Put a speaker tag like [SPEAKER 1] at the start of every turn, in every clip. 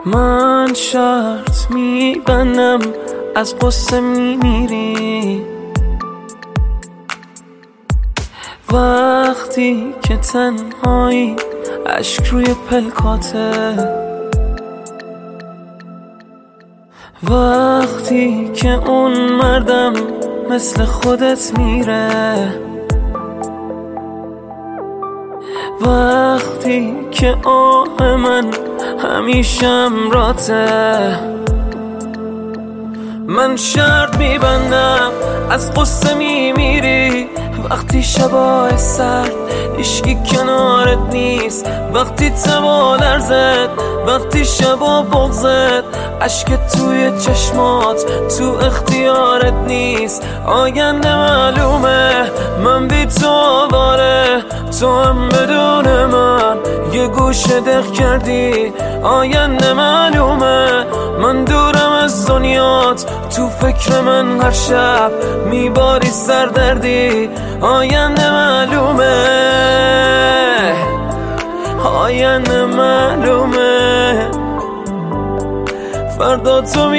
[SPEAKER 1] من شرط میبندم از قصه میمیری وقتی که تنهایی اشک روی پلکاته وقتی که اون مردم مثل خودت میره وقتی که آه من همیشه امراته من شرط میبندم از قصه میمیری وقتی شبای سرد هیچکی کنارت نیست وقتی تبا لرزد وقتی شبا بغزد عشق توی چشمات تو اختیارت نیست آینده معلومه من بی تو آواره تو هم بدون من یه گوشه دق کردی آینده معلومه من دورم از دنیات تو فکر من هر شب میباری سردردی آینده معلومه آینده معلومه فردا تو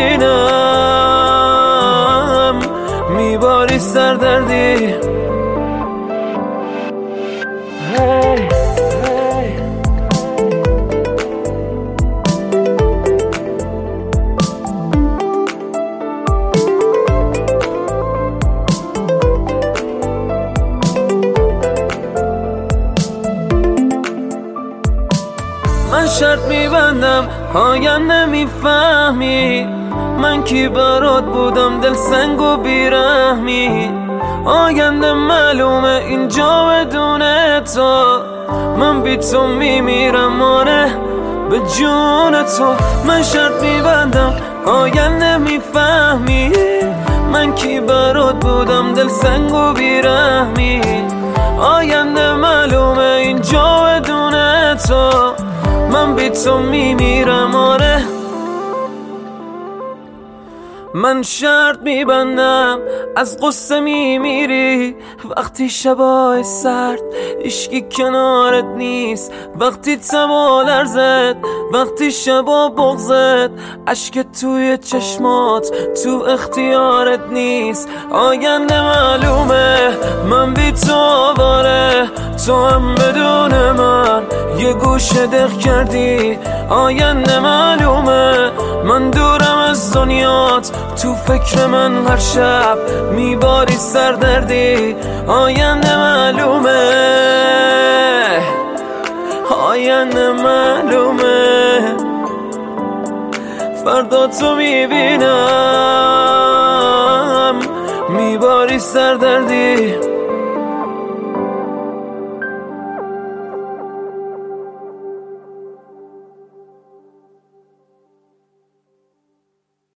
[SPEAKER 1] میبینم میباری سردردی من شرط میبندم آینده میفهمی من کی برات بودم دل سنگ و بیرحمی آینده معلومه اینجا بدون تو من بی تو میمیرم آره به جون تو من شرط میبندم آینده میفهمی من کی برات بودم دل سنگ و بیرحمی آینده معلومه اینجا بدون تو من بی تو میمیرم آره من شرط میبندم از قصه میمیری وقتی شبای سرد هیچکی کنارت نیست وقتی تبا لرزد وقتی شبا بغزد عشق توی چشمات تو اختیارت نیست آینده معلومه من بی تو آواره تو هم بدون من یه گوشه دق کردی آینده معلومه من دورم از دنیات تو فکر من هر شب میباری سردردی آینده معلومه آینده معلومه فردا تو میبینم میباری سردردی